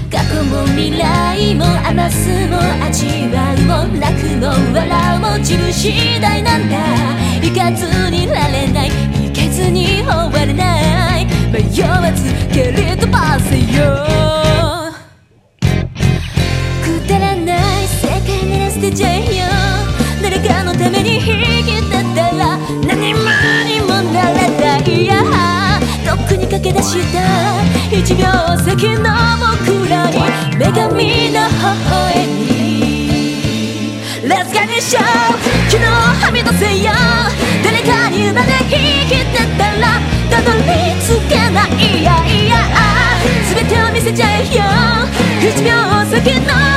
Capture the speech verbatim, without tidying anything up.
過去も未来も余すも味わうも泣くも笑うも自分次第なんだ。行かずにいられない、行けずに終われない、迷わず蹴り飛ばせよ。くだらない世界なら捨てちゃえよ。誰かのために生きてたら何もにもなれない。やとっくに駆け出した一秒先の僕らに女神の微笑み Let's get it show。 昨日はみ出せよ。誰かにまで生きてたらたどり着けない。いやいや全てを見せちゃえよ。一秒先の